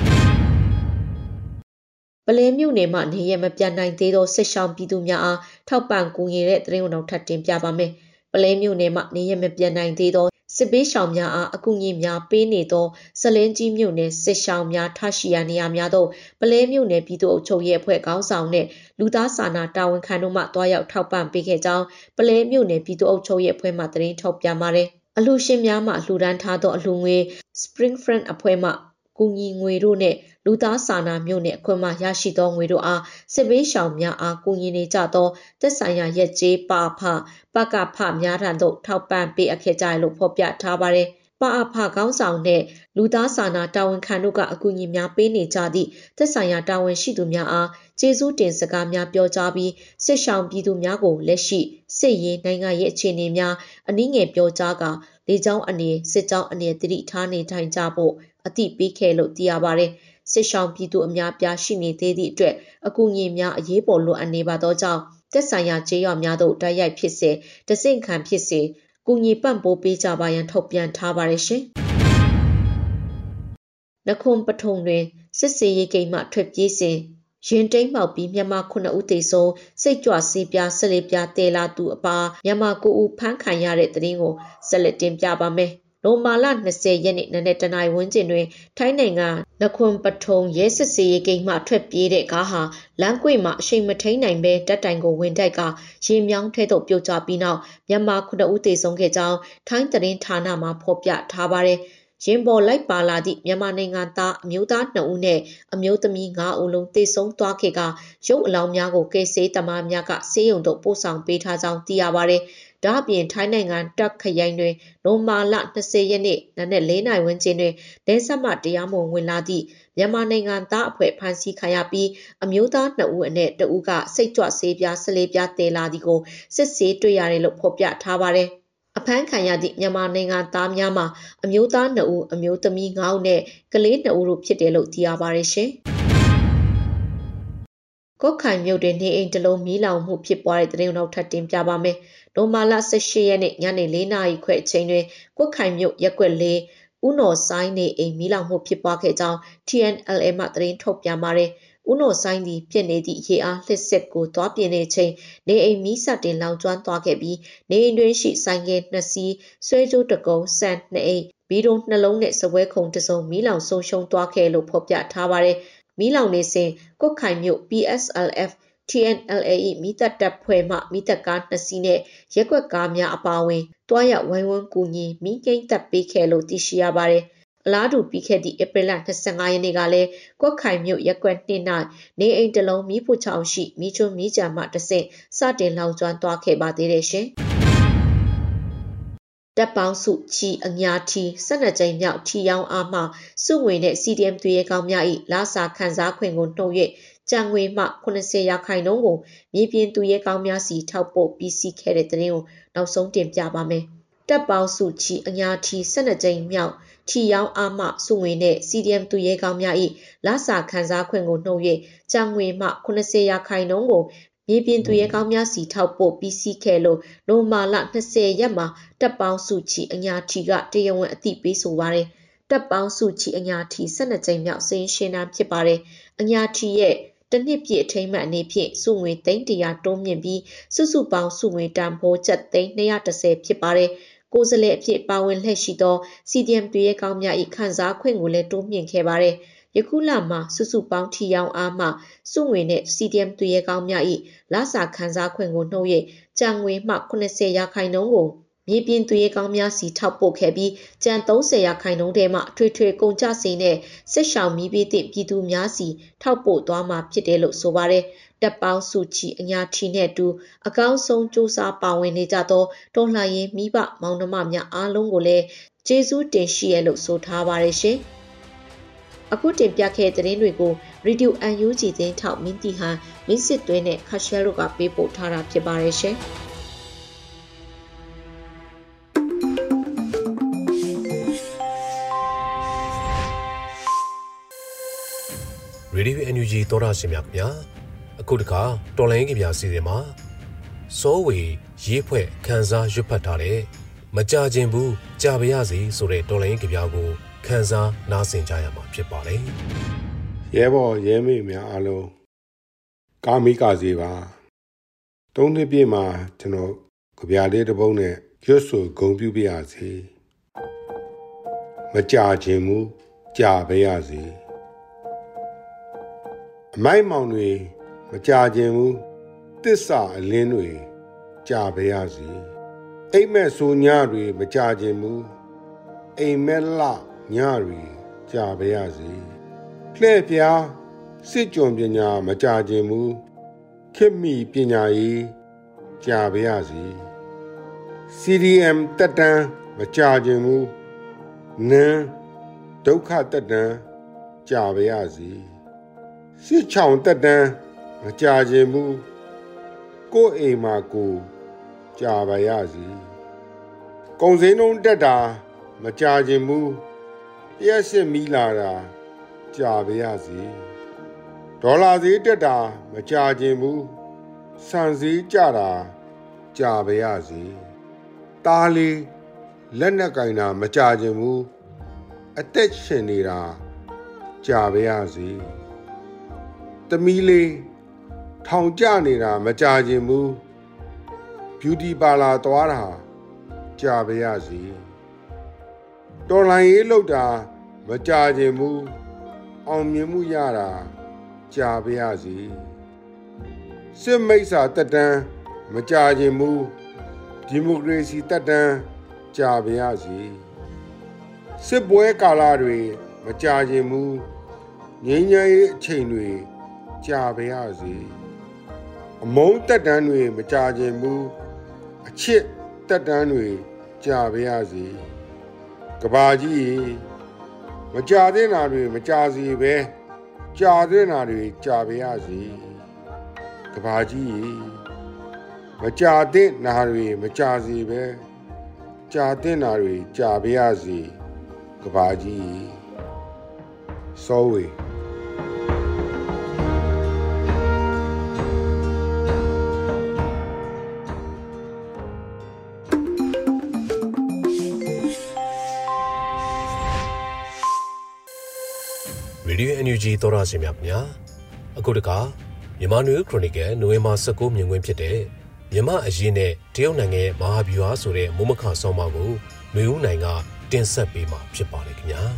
။ပလဲမြို့နယ်မှာနေရမပြတ်နိုင်သေးသောဆစ်ဆောင်ပြည်သူများအားထောက်ပံ့ကူညီတဲ့သတင်းကိုထပ်တင်ပြပါမယ်။ပလဲမြို့နယ်မှာနေရမပြတ်နိုင်သေးသောစစ်ပေးရှောင်များအားအကူအညီများပေးနေသောစလင်းကြီးမြို့နယ်စစ်ရှောင်များထားရှိရာနေရာများသို့ပလဲမြို့နယ်ပြည်သူ့အုပ်ချုပ်ရေးအဖွဲ့ခေါင်းဆောင်နဲ့လူသားစာနာတာဝန်ခံတို့မှတွားရောက်ထောက်ပံ့ပေးခဲ့ကြောင်းပလဲမြို့နယ်ပြည်သူ့အုပ်ချုပ်ရေးအဖွဲ့မှသတင်းထုတ်ပြန်ပါတယ်။အလှူရှင်များမှလှူဒန်းထားသောအလှူငွေ Spring Friend အဖွဲ့မှကူညီငွေတို့နဲ့လူသားစာနာမျိုးနဲ့အခွင့်အရေးရရှိသောငွေတို့အားစစ်ဘေးရှောင်များအားကူညီနေကြသောသက်ဆိုင်ရာရက်ကျေးပါအဖပကဖများထံသို့ထောက်ပံ့ပေးအပ်ခဲ့ကြလို့ဖော်ပြထားပါတယ်ပအဖခေါင်းဆောင်နဲ့လူသားစာနာတာဝန်ခံတို့ကအကူအညီများပေးနေကြသည့်သက်ဆိုင်ရာတာဝန်ရှိသူများအားကျေးဇူးတင်စကားများပြောကြားပြီးစစ်ရှောင်ပြည်သူများကိုလက်ရှိစစ်ရေးနိုင်ငံရေးအခြေအနေများအနည်းငယ်ပြောကြားကာလေကြောင်းအနေစစ်ကြောင်းအနေတတိထားနေထိုင်ကြဖို့အသိပေးခဲ့လို့သိရပါတယ်စစ်ရှောင်ပြည်သူအများပြားရှိနေသေးသည့်အတွက်အကူအညီများအရေးပေါ်လိုအပ်နေပါသောကြောင့်သက်ဆိုင်ရာကျေးရွာများသို့တိုက်ရိုက်ဖြစ်စေတဆင့်ခံဖြစ်စေကူညီပံ့ပိုးပေးကြပါရန်ထုတ်ပြန်ထားပါတယ်ရှင်။နခွန်ပထုံတွင်စစ်စေးရေးဂိမ်းမှထွက်ပြေးစဉ်ရင်တိမ်မှောက်ပြီးမြန်မာခုနှစ်ဦးသေဆုံးစိတ်ကြွဆေးပြား၁၄ပြားတေလာသူအပါမြန်မာကိုဦးဖမ်းခံရတဲ့တဲ့တင်ကိုဆက်လက်တင်ပြပါမယ်။နိုမာလာ၂၀ရက်နေ့နနက်တနာရီဝန်းကျင်တွင်ထိုင်းနိုင်ငံနခွန်ပထုံရဲစစ်စေးရေးဂိမ်းမှထွက်ပြေးတဲ့ကားဟာလမ်းကွေ့မှာအရှိန်မထိန်နိုင်ပဲတက်တိုင်ကိုဝင်တိုက်ကရေမြောင်းထဲသို့ပြုတ်ကျပြီးနောက်မြန်မာခုနှစ်ဦးသေဆုံးခဲ့ကြောင်းထိုင်းသတင်းဌာနမှဖော်ပြထားပါတယ်။ရင်ပေါ်လိုက်ပါလာသည့်မြန်မာနိုင်ငံသားအမျိုးသားနှစ်ဦးနဲ့အမျိုးသမီး၅ဦးလုံးသေဆုံးသွားခဲ့ကရုပ်အလောင်းများကိုကယ်ဆယ်သမားများကဆေးရုံသို့ပို့ဆောင်ပေးထားကြောင်းသိရပါတယ်။ဒါ့အပြင်ထိုင်းနိုင်ငံတက်ခရိုင်တွင်နိုမာလ၂၀ရက်နေ့နနက်၄နာရီဝန်းကျင်တွင်ဒဲဆက်မှတရားမဝင်ဝင်လာသည့်မြန်မာနိုင်ငံသားအဖွဲ့ဖမ်းဆီးခံရပြီးအမျိုးသားနှစ်ဦးအနက်တဦးကစိတ်ကြွဆေးပြား၁၄ပြားတည်လာသည်ကိုစစ်ဆေးတွေ့ရတယ်လို့ဖော်ပြထားပါတယ်။အဖမ်းခံရသည့်မြန်မာနိုင်ငံသားများမှာအမျိုးသားနှစ်ဦးအမျိုးသမီး၅ဦးနဲ့ကလေးနှစ်ဦးတို့ဖြစ်တယ်လို့သိရပါတယ်ရှင်။ကော့ခိုင်မြို့တွင်နေအိမ်တစ်လုံးမီးလောင်မှုဖြစ်ပွားတဲ့တဲ့ရင်နောက်ထပ်တင်ပြပါမယ်။နိုမာလာ၁၈ရက်နေ့ညနေ၄နာရီခွဲအချိန်တွင်ကော့ခိုင်မြို့ရက်ကွက်၄ဦးနော်ဆိုင်နေအိမ်မီးလောင်မှုဖြစ်ပွားခဲ့ကြောင်း T N L A မှသတင်းထုတ်ပြန်ပါတယ်။ဦးနော်ဆိုင်သည်ပြစ်နေသည့်ရေအားလှစ်စစ်ကိုသွားပြင်းတဲ့အချိန်နေအိမ်မီးစတင်လောင်ကျွမ်းသွားခဲ့ပြီးနေအိမ်တွင်ရှိဆိုင်ကယ်နှစ်စီးဆွဲကြိုးတကုံဆန်နှစ်အိမ်ဘီဒုံနှလုံးနဲ့စပွဲခုံတစ်စုံမီးလောင်ဆုံးရှုံးသွားခဲ့လို့ဖော်ပြထားပါတယ်။မီးလောင်နေစဉ်ကွတ်ခိုင်မြို့ P S L F T N L A ၏မိသက်တပ်ဖွဲ့မှမိသက်ကားနှစ်စီးနဲ့ရက်ကွက်ကားများအပါအဝင်တွားရဝိုင်းဝန်းကူညီမိကိန်းတပ်ပေးခဲ့လို့သိရှိရပါတယ်။အလားတူပြီးခဲ့သည့်ဧပြီလ၂၅ရက်နေ့ကလည်းကွတ်ခိုင်မြို့ရက်ကွက်၂၌နေအိမ်တစ်လုံးမီးဖိုချောင်ရှိမီးချွန်းမီးကြံမှတဆင့်စတင်လောင်ကျွမ်းသွားခဲ့ပါသေးတယ်ရှင်။တပ်ပေါင်းစုချီအညာထီ၁၂ကြိမ်မြောက်ထီရောင်းအားမှစုငွေနဲ့ C D M သူရဲကောင်းများ၏လာစာခံစားခွင့်ကိုနှုတ်၍ကြံငွေမှ၇၀ရာခိုင်နှုန်းကိုမြေပြင်သူရဲကောင်းများစီထောက်ပို့ပြီးစီးခဲ့တဲ့တဲ့ရင်ကိုနောက်ဆုံးတင်ပြပါမယ်။တပ်ပေါင်းစုချီအညာထီ၁၂ကြိမ်မြောက်ထီရောင်းအားမှစုငွေနဲ့ C D M သူရဲကောင်းများ၏လာစာခံစားခွင့်ကိုနှုတ်၍ကြံငွေမှ၇၀ရာခိုင်နှုန်းကိုမြေပြင်သူရဲကောင်းများစီထောက်ပို့ပြီးစီးခဲ့လို့နိုမာလ၂၀ရက်မှာတပ်ပေါင်းစုချီအညာထီကတရားဝင်အသိပေးဆိုပါတယ်။တပ်ပေါင်းစုချီအညာထီ၁၂ကြိမ်မြောက်စင်ရှင်းတန်းဖြစ်ပါတယ်။အညာထီရဲ့တနှစ်ပြည့်အထိမ်းအမှတ်အနေဖြင့်စုငွေသိန်းတရာတိုးမြင့်ပြီးစုစုပေါင်းစုငွေတန်ဖိုးကျပ်သိန်း၂၁၀ဖြစ်ပါတယ်။ကိုယ်စားလှယ်အဖြစ်ပါဝင်လှည့်ရှိသော C D M တွေရဲကောင်းများ၏ခံစားခွင့်ကိုလည်းတိုးမြင့်ခဲ့ပါတယ်။ယခုလမှာစုစုပေါင်းထီရောင်အားမှစုငွေနဲ့ C D M တွေရဲကောင်းများ၏လာစာခံစားခွင့်ကိုနှုတ်၍ကြံငွေမှ၇၀ရာခိုင်နှုန်းကိုမြေပြင်သူရဲကောင်းများစီထောက်ပို့ခဲ့ပြီးကျန်၃၀ရာခိုင်နှုန်းထဲမှထွေထွေကုန်ကျစရိတ်နဲ့စစ်ရှောင်မီးပေးသည့်ပြည်သူများစီထောက်ပို့သွားမှာဖြစ်တယ်လို့ဆိုပါတယ်။တပ်ပေါင်းစုချီအညာထီနဲ့အတူအကောင်းဆုံးစူးစမ်းပါဝင်နေကြသောတော်လှန်ရေးမိဘမောင်နှမများအားလုံးကိုလည်းကျေးဇူးတင်ရှိရလို့ဆိုထားပါတယ်ရှင်။အခုတင်ပြခဲ့တဲ့သတင်းတွေကို Radio အန် ယူ ဂျီ သတင်းထောက်မင်းတီဟန်မင်းစစ်သွေးနဲ့ခါရှယ်တို့ကပေးပို့ထားတာဖြစ်ပါတယ်ရှင်။ Radio အန် ယူ ဂျီ သောတာရှင်များခင်ဗျာအခုတခါတော်လိုင်းကြပြစီစဉ်မှာစောဝေရေးဖွဲ့ခန်းစားရွတ်ဖတ်ထားတဲ့မကြခြင်းဘူးကြာပါရစေဆိုတဲ့တော်လိုင်းကြပြကိုခန်းစားနားဆင်ကြရမှာဖြစ်ပါတယ်ရဲဘော်ရဲမေများအားလုံးကာမိကာစီပါသုံးနှစ်ပြည့်မှာကျွန်တော်ကြပြလေးတစ်ပုဒ်နဲ့ရွတ်ဆိုဂုဏ်ပြုပြရစီမကြခြင်းဘူးကြာပါရစေအမိုက်မောင်တွေမကြခြင်းဘူးတစ္ဆာအလင်းတွေကြာပါရစေအိမ်မက်ဆိုညတွေမကြခြင်းဘူးအိမ်မက်လညတွေကြာပါရစေလှည့်ပြားစစ်ကြုံပညာမကြခြင်းမူခေတ်မီပညာရေးကြာပါရစေ စီ ဒီ အမ် တက်တန်းမကြခြင်းမူနန်းဒုက္ခတက်တန်းကြာပါရစေစစ်ချောင်တက်တန်းမကြခြင်းမူကိုယ်အိမ်မှာကိုကြာပါရစေကုန်စည်နှုန်းတက်တာမကြခြင်းမူပြည့်စစ်မီလာတာကြာပါရစေဒေါ်လာဈေးတက်တာမကြခြင်းမူဆန်ဈေးကျတာကြာပါရစေတားလေးလက်နက်ကင်တာမကြခြင်းမူအသက်ရှင်နေတာကြာပါရစေတမီးလေးထောင်ကျနေတာမကြခြင်းမူဘျူတီပါလာသွားတာကြာပါရစေတော်လိုင်းရေးလောက်တာမကြခြင်းမူအောင်မြင်မှုရတာကြာပါရစေစစ်မိတ်ဆာတက်တန်းမကြခြင်းမူဒီမိုကရေစီတက်တန်းကြာပါရစေစစ်ပွဲကာလတွေမကြခြင်းမူငြိမ်းချမ်းရေးအချိန်တွေကြာပါရစေအမုန်းတက်တန်းတွေမကြခြင်းမူအချစ်တက်တန်းတွေကြာပါရစေကဘာကြီးမကြတဲ့နာတွေမကြစီပဲကြာတဲ့နာတွေကြာပါရစေကဘာကြီးမကြတဲ့နာတွေမကြစီပဲကြာတဲ့နာတွေကြာပါရစေကဘာကြီးစောဝေရေဒီယို အန် ယူ ဂျီ သောရရှင်များခင်ဗျာအခုတခါမြန်မာနွေဦးခရိုနီကယ်နိုဝင်ဘာ၁၉မြင်ကွင်းဖြစ်တဲ့မြန်မာအရေးနဲ့တရုတ်နိုင်ငံရဲ့မဟာဗျူဟာဆိုတဲ့မိုးမခဆောင်းပါးကိုနွေဦးနိုင်ကတင်ဆက်ပေးမှာဖြစ်ပါတယ်ခင်ဗျာ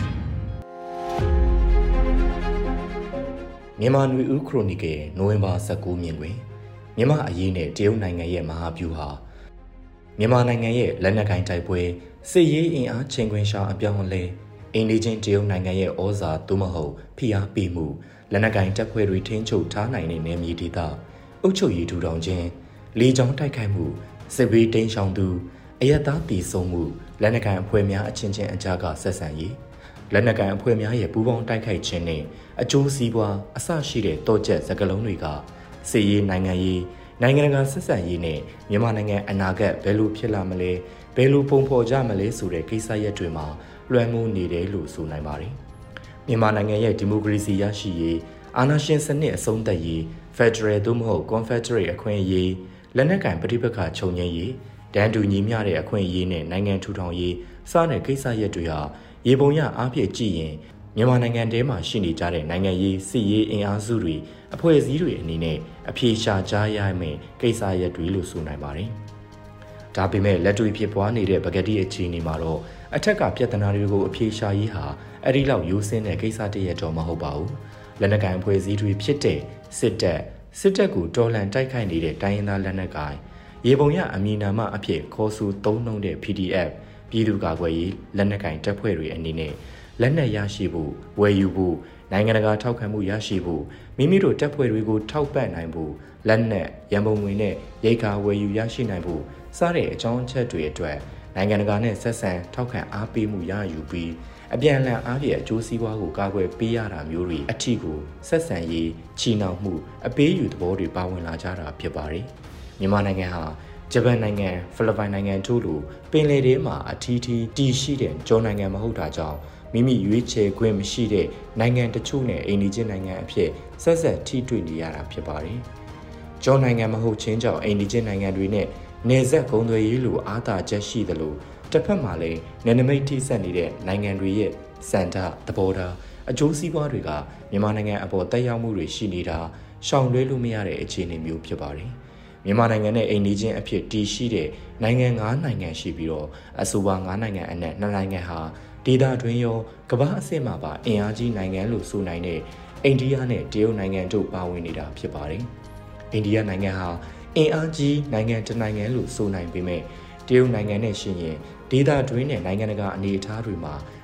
မြန်မာနွေဦးခရိုနီကယ်နိုဝင်ဘာ၁၉မြင်ကွင်းမြန်မာအရေးနဲ့တရုတ်နိုင်ငံရဲ့မဟာဗျူဟာမြန်မာနိုင်ငံရဲ့လက်နက်ကိုင်တိုက်ပွဲစစ်ရေးအင်အားချိန်ခွင်ရှာအပြောင်းအလဲအိန္ဒိချင်းတရုတ်နိုင်ငံရဲ့ဩဇာသို့မဟုတ်ဖိအားပေးမှုလက်နက်ကင်တပ်ဖွဲ့တွေထိန်းချုပ်ထားနိုင်တဲ့နယ်မြေဒေသအုပ်ချုပ်ရေးထူထောင်ခြင်းလေကြောင်းတိုက်ခိုက်မှုစစ်ဘေးတိမ်းရှောင်သူအယက်သားတည်ဆုံမှုလက်နက်ကင်အဖွဲ့များအချင်းချင်းအကြားကဆက်ဆံရေးလက်နက်ကင်အဖွဲ့များရဲ့ပူးပေါင်းတိုက်ခိုက်ခြင်းနဲ့အကျိုးစီးပွားအဆရှိတဲ့တောကျက်စကလုံးတွေကစစ်ရေးနိုင်ငံရေးနိုင်ငံတကာဆက်ဆံရေးနဲ့မြန်မာနိုင်ငံအနာဂတ်ဘယ်လိုဖြစ်လာမလဲဘယ်လိုပုံဖော်ကြမလဲဆိုတဲ့ကိစ္စရပ်တွေမှာလွှမ်းမိုးနေတယ်လို့ဆိုနိုင်ပါတယ်။မြန်မာနိုင်ငံရဲ့ဒီမိုကရေစီရရှိရေးအာဏာရှင်စနစ်အဆုံးသတ်ရေး Federal သို့မဟုတ် Confederate အခွင့်အရေးလက်နက်ကိုင်ပဋိပက္ခချုပ်ငြိမ်းရေးတန်းတူညီမျှတဲ့အခွင့်အရေးနဲ့နိုင်ငံထူထောင်ရေးစတဲ့ကိစ္စရပ်တွေဟာရေပုံရအားဖြင့်ကြည့်ရင်မြန်မာနိုင်ငံထဲမှာရှိနေကြတဲ့နိုင်ငံရေးစစ်ရေးအင်အားစုတွေအဖွဲ့အစည်းတွေအနေနဲ့အပြေရှားကြရမယ့်ကိစ္စရပ်တွေလို့ဆိုနိုင်ပါတယ်။ဒါပေမဲ့လက်တွေ့ဖြစ်ပွားနေတဲ့ပကတိအခြေအနေမှာတော့အထက်ကပြဿနာတွေကိုအပြေရှားရေးဟာအဲ့ဒီလောက်ရိုးစင်းတဲ့ကိစ္စတည်းရတော့မဟုတ်ပါဘူး။လက်နက်ကိုင်အဖွဲ့အစည်းတွေဖြစ်တဲ့စစ်တပ်စစ်တပ်ကိုတော်လှန်တိုက်ခိုက်နေတဲ့တိုင်းရင်းသားလက်နက်ကိုင်ရေပုံရအမည်နာမအဖြစ်ခေါ်ဆိုသုံးနှုန်းတဲ့ ပီ ဒီ အက်ဖ် ပြည်သူ့ကာကွယ်ရေးလက်နက်ကိုင်တပ်ဖွဲ့တွေအနေနဲ့လက်နက်ရရှိဖို့ဝယ်ယူဖို့နိုင်ငံတကာထောက်ခံမှုရရှိဖို့မိမိတို့တပ်ဖွဲ့တွေကိုထောက်ပံ့နိုင်ဖို့လက်နက်ရန်ပုံငွေနဲ့ရိတ်ခါဝယ်ယူရရှိနိုင်ဖို့စတဲ့အကြောင်းအချက်တွေအတွက်နိုင်ငံတကာနဲ့ဆက်ဆံထောက်ခံအားပေးမှုရယူပြီးအပြန်အလှန်အားဖြင့်အကျိုးစီးပွားကိုကာကွယ်ပေးရတာမျိုးတွေအထီးကိုဆက်ဆံရေးချီနှောင်မှုအပေးယူသဘောတွေပါဝင်လာကြတာဖြစ်ပါတယ်မြန်မာနိုင်ငံဟာဂျပန်နိုင်ငံဖိလစ်ပိုင်နိုင်ငံတို့လိုပင်လယ်ထဲမှာအထီးထီးတည်ရှိတဲ့ကျော်နိုင်ငံမဟုတ်တာကြောင့်မိမိရွေးချယ်ခွင့်မရှိတဲ့နိုင်ငံတချို့နဲ့အိမ်နီးချင်းနိုင်ငံအဖြစ်ဆက်ဆက်ထိတွေ့နေရတာဖြစ်ပါတယ်။ကျော်နိုင်ငံမဟုတ်ချင်းကြောင့်အိမ်နီးချင်းနိုင်ငံတွေနဲ့နေဆက်ကုန်သွယ်ရေးလိုအားသာချက်ရှိသလိုတစ်ဖက်မှာလည်းနယ်နိမိတ်ထိစပ်နေတဲ့နိုင်ငံတွေရဲ့စံတာသဘောထားအကျိုးစီးပွားတွေကမြန်မာနိုင်ငံအပေါ်တက်ရောက်မှုတွေရှိနေတာရှောင်လွှဲလို့မရတဲ့အခြေအနေမျိုးဖြစ်ပါတယ်။မြန်မာနိုင်ငံနဲ့အိမ်နီးချင်းအဖြစ်တည်ရှိတဲ့နိုင်ငံ၅နိုင်ငံရှိပြီးတော့အဆိုပါ၅နိုင်ငံအနက်၂နိုင်ငံဟာဒေသတွင်းရောကမ္ဘာအဆင့်မှာပါအင်အားကြီးနိုင်ငံလို့ဆိုနိုင်တဲ့အိန္ဒိယနဲ့တရုတ်နိုင်ငံတို့ပါဝင်နေတာဖြစ်ပါတယ်။အိန္ဒိယနိုင်ငံဟာအင်အားကြီးနိုင်ငံတစ်နိုင်ငံလို့ဆိုနိုင်ပေမဲ့တရုတ်နိုင်ငံနဲ့ရှင်ရင်ဒေသတွင်းနဲ့နိုင်ငံတကာအနေအထားတွေမှာ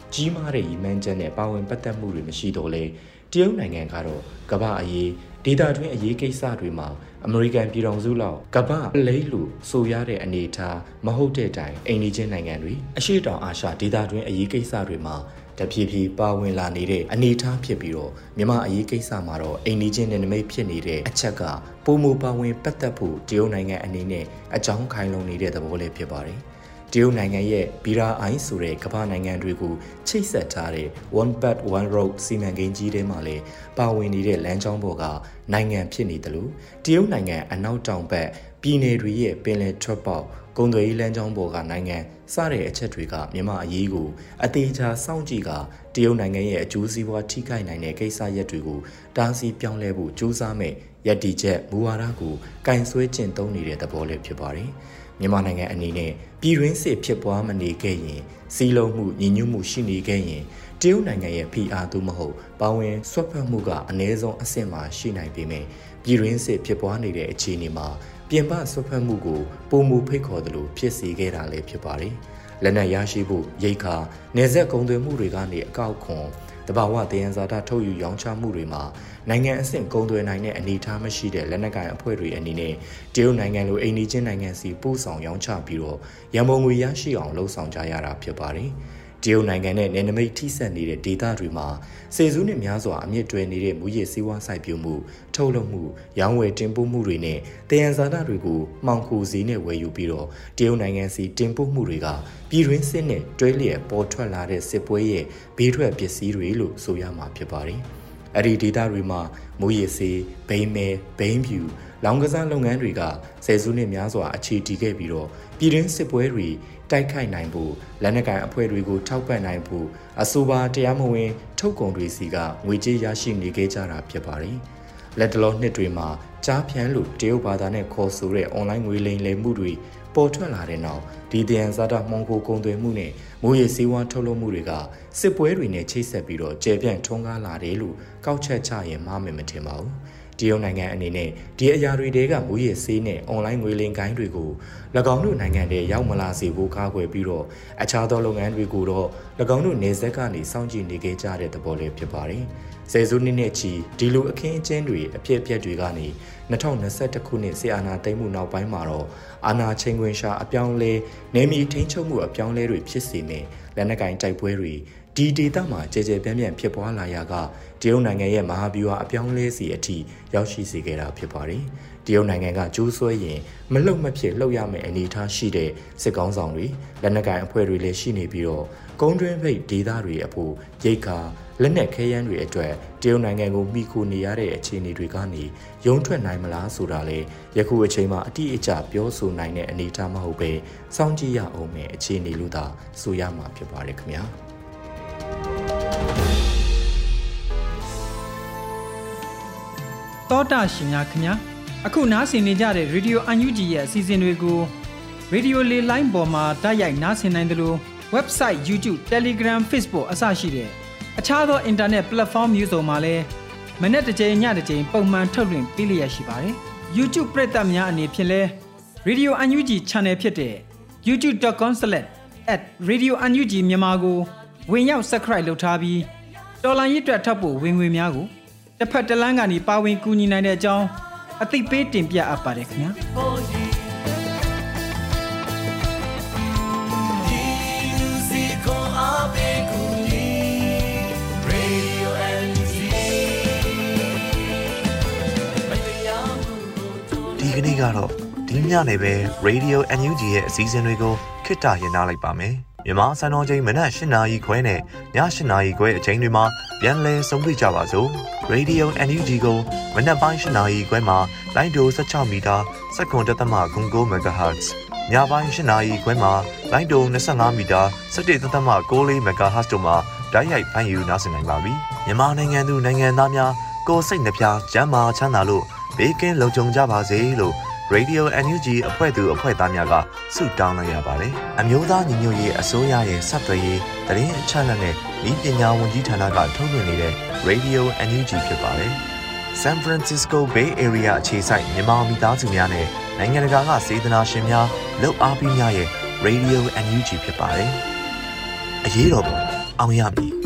ကြီးမားတဲ့ရည်မှန်းချက်နဲ့ပါဝင်ပတ်သက်မှုတွေမရှိတော့လေတရုတ်နိုင်ငံကတော့ကမ္ဘာအရေးဒေသတွင်းအရေးကိစ္စတွေမှာအမေရိကန်ပြည်ထောင်စုလောက်ကမ္ဘာလိမ့်လို့ဆိုရတဲ့အနေအထားမဟုတ်တဲ့တိုင်အိမ်နီးချင်းနိုင်ငံတွေအရှေ့တောင်အာရှဒေသတွင်းအရေးကိစ္စတွေမှာတဖြည်းဖြည်းပါဝင်လာနေတဲ့အနေအထားဖြစ်ပြီးတော့မြန်မာအရေးကိစ္စမှာတော့အိမ်နီးချင်းနယ်နိမိတ်ဖြစ်နေတဲ့အချက်ကပုံမူပါဝင်ပတ်သက်ဖို့တရုတ်နိုင်ငံအနေနဲ့အကြောင်းခိုင်လုံနေတဲ့သဘောလေးဖြစ်ပါတယ်တရုတ်နိုင်ငံရဲ့ဘီရာအိုင်းဆိုတဲ့ကမ္ဘာနိုင်ငံတွေကိုချိတ်ဆက်ထားတဲ့ One Belt One Road စီမံကိန်းကြီးထဲမှာလည်းပါဝင်နေတဲ့လမ်းကြောင်းပေါ်ကနိုင်ငံဖြစ်နေတယ်လို့တရုတ်နိုင်ငံအနောက်တောင်ဘက်ပြည်နယ်တွေရဲ့ပင်လယ်ထွက်ပေါက်ကုန်သွယ်ရေးလမ်းကြောင်းပေါ်ကနိုင်ငံစတဲ့အချက်တွေကမြန်မာအရေးကိုအသေးချာစောင့်ကြည့်ကတရုတ်နိုင်ငံရဲ့အကျိုးစီးပွားထိခိုက်နိုင်တဲ့ကိစ္စရပ်တွေကိုတားဆီးပြောင်းလဲဖို့ကြိုးစားမဲ့ရည်တည်ချက်မူဝါဒကိုကင်ဆွဲကျင့်သုံးနေတဲ့သဘောလေးဖြစ်ပါတယ်မြန်မာနိုင်ငံအနေနဲ့ပြည်တွင်းစစ်ဖြစ်ပွားမနေခဲ့ရင်စီးလုံးမှုညီညွတ်မှုရှိနေခဲ့ရင်တရုတ်နိုင်ငံရဲ့ဖိအားသို့မဟုတ်ပါဝင်ဆွတ်ဖက်မှုကအနည်းဆုံးအဆင့်မှာရှိနိုင်ပေမဲ့ပြည်တွင်းစစ်ဖြစ်ပွားနေတဲ့အခြေအနေမှာပြင်ပဆွတ်ဖက်မှုကိုပုံမူဖိတ်ခေါ်သလိုဖြစ်စေခဲ့တာလည်းဖြစ်ပါတယ်။လက်နက်ရရှိဖို့ရိတ်ခါနေဆက်ကုန်သွယ်မှုတွေကနေအကောက်ခွန်တဘာဝတယံဇာတထုတ်ယူရောင်းချမှုတွေမှာနိုင်ငံအဆင့်ကုန်သွယ်နိုင်တဲ့အနေအထားမရှိတဲ့လက်နက်ကိုင်အဖွဲ့တွေအနေနဲ့တရုတ်နိုင်ငံလိုအိမ်နီးချင်းနိုင်ငံစီပို့ဆောင်ရောင်းချပြီးတော့ရန်ပုံငွေရရှိအောင်လှုံ့ဆော်ကြရတာဖြစ်ပါတယ်။တရုတ်နိုင်ငံနဲ့နယ်နိမိတ်ထိစပ်နေတဲ့ဒေသတွေမှာစေစုနှစ်များစွာအမြင့်တွယ်နေတဲ့မူရစ်စီးပွားစိုက်ပျိုးမှုထုတ်လုပ်မှုရောင်းဝယ်တင်ပို့မှုတွေနဲ့တယံဇာတတွေကိုမှောင်ခိုဈေးနဲ့ဝယ်ယူပြီးတော့တရုတ်နိုင်ငံစီတင်ပို့မှုတွေကပြည်တွင်းစစ်နဲ့တွဲလျက်ပေါ်ထွက်လာတဲ့စစ်ပွဲရဲ့ဘေးထွက်ပစ္စည်းတွေလို့ဆိုရမှာဖြစ်ပါတယ်။အဲ့ဒီဒေသတွေမှာမူရစ်ဆေးဘိန်းမဲဘိန်းဖြူလောင်ကစားလုပ်ငန်းတွေကဆယ်စုနှစ်များစွာအခြေတည်ခဲ့ပြီးတော့ပြည်တွင်းစစ်ပွဲတွေတိုက်ခိုက်နိုင်ဖို့လက်နက်ကိုင်အဖွဲ့တွေကိုထောက်ပံ့နိုင်ဖို့အဆိုပါတရားမဝင်ထုတ်ကုန်တွေစီကငွေကြေးရရှိနေခဲ့ကြတာဖြစ်ပါတယ်။လက်တလောနှစ်တွေမှာကြားဖြန်းလို့တရုတ်ဘာသာနဲ့ခေါ်ဆိုတဲ့အွန်လိုင်းငွေလိမ်လည်မှုတွေပေါ်ထွက်လာတဲ့နောက်ဒီတယံဇာတမှောင်ခိုကုန်သွယ်မှုနဲ့မူရည်စည်းဝါးထုတ်လုပ်မှုတွေကစစ်ပွဲတွေနဲ့ချိတ်ဆက်ပြီးတော့ကျေပြန့်ထွန်းကားလာတယ်လို့ကောက်ချက်ချရင်မှားမယ်မထင်ပါဘူး။တရုတ်နိုင်ငံအနေနဲ့ဒီအရာတွေတဲကမူရည်ဆေးနဲ့အွန်လိုင်းငွေလိမ်ကိုင်းတွေကို၎င်းတို့နိုင်ငံထဲရောက်မလာစေဖို့ကာကွယ်ပြီးတော့အခြားသောလုပ်ငန်းတွေကိုတော့၎င်းတို့နေဆက်ကနေစောင့်ကြည့်နေကြတဲ့သဘောလေးဖြစ်ပါတယ်။ဆယ်စုနှစ်နဲ့ချီဒီလိုအခင်းအကျင်းတွေအဖြစ်အပျက်တွေကနေ၂၀၂၁ခုနှစ်ဆီအာနာသိမ်းမှုနောက်ပိုင်းမှာတော့အာနာချင်းခွင်ရှာအပြောင်းလဲနေမီထိန်းချုပ်မှုအပြောင်းလဲတွေဖြစ်စေမယ်လက်နက်ကင်တိုက်ပွဲတွေဒီဒေသမှာကြဲကြဲပြန့်ပြန့်ဖြစ်ပွားလာရာကတရုတ်နိုင်ငံရဲ့မဟာဗျူဟာအပြောင်းလဲစီအထိရောက်ရှိစေခဲ့တာဖြစ်ပါတယ်။တရုတ်နိုင်ငံကကြိုးဆွဲရင်မလှုပ်မဖြစ်လှုပ်ရမယ့်အနေအထားရှိတဲ့စစ်ကောင်းဆောင်တွေလက်နက်ကိုင်အဖွဲ့တွေလည်းရှိနေပြီးတော့ကုန်းတွင်းဖိတ်ဒေသတွေအဖို့ရိတ်ခါလက်နက်ခဲယမ်းတွေအတွက်တရုတ်နိုင်ငံကိုမိခိုနေရတဲ့အခြေအနေတွေကနေရုံထွက်နိုင်မလားဆိုတာလေယခုအချိန်မှာအတိအကျပြောဆိုနိုင်တဲ့အနေအထားမဟုတ်ပဲစောင့်ကြည့်ရအောင်မယ့်အခြေအနေလို့သာဆိုရမှာဖြစ်ပါတယ်ခင်ဗျာ။တောတာရှင်များခင်ဗျာအခုနားဆင်နေကြတဲ့ Radio အန် ယူ ဂျီ ရဲ့အစီအစဉ်တွေကို Radio လေလိုင်းပေါ်မှာတိုက်ရိုက်နားဆင်နိုင်သလို Website YouTube Telegram Facebook အစရှိတဲ့အခြားသော Internet Platform မျိုးစုံမှာလည်းမနေ့တစ်ချိန်ညတစ်ချိန်ပုံမှန်ထုတ်လွှင့်ပေးလျက်ရှိပါတယ် YouTube ပရိသတ်များအနေဖြင့်လဲ Radio အန် ယူ ဂျီ Channel ဖြစ်တဲ့ ยูทูบดอทคอมสแลช แอท เรดิโอ အန် ယူ ဂျီ မြန်မာကိုဝင်ရောက် Subscribe လုပ်ထားပြီးတော်လိုင်းရစ်အတွက်ထပ်ဖို့ဝင်ငွေများကိုတစ်ဖက်တစ်လမ်းကနေပါဝင်ကူညီနိုင်တဲ့အကြောင်းအသိပေးတင်ပြအပ်ပါတယ်ခင်ဗျာဒီကနေ့ကတော့ဒီညနေပဲ Radio အန် ယူ ဂျီ ရဲ့အစည်းအဝေးတွေကိုခਿੱတရနာလိုက်ပါမယ်မြန်မာစံတော်ချိန်မနက်၈နာရီခွဲနဲ့ည၈နာရီခွဲအချိန်တွေမှာပြန်လည်ဆုံးဖြတ်ကြပါစို့ Radio အန် ယူ ဂျီ ကိုမနက်ပိုင်း၈နာရီခွဲမှာလိုင်းဒို၁၆မီတာစက္ကန့်တသမ၉၉ မဂါဟတ်ဇ်ညပိုင်း၈နာရီခွဲမှာလိုင်းဒို၂၅မီတာ၁၁တသမ၉၄မဂါဟတ်ဇ်တို့မှာဓာတ်ရိုက်ဖမ်းယူနားဆင်နိုင်ပါပြီမြန်မာနိုင်ငံသူနိုင်ငံသားများကိုယ်စိတ်နှပြကျန်းမာချမ်းသာလို့ဘေးကင်းလုံခြုံကြပါစေလို့Radio အန် ယူ ဂျီ အဖွဲ့သူအဖွဲ့သားများကဆုတောင်းလိုက်ရပါတယ်။အမျိုးသားညီညွတ်ရေးအစိုးရရဲ့စက်သွယ်ရေးသတင်းအချက်အလက်နဲ့ဤပညာဝန်ကြီးဌာနကထုတ်လွှင့်နေတဲ့ Radio အန် ယူ ဂျီ ဖြစ်ပါတယ်။ San Francisco Bay Area အခြေစိုက်မြန်မာမိသားစုများနဲ့နိုင်ငံတကာကစေတနာရှင်များလှုပ်အားပေးများရဲ့ Radio အန် ယူ ဂျီ ဖြစ်ပါတယ်။အရေးတော်ပုံအောင်ရမည်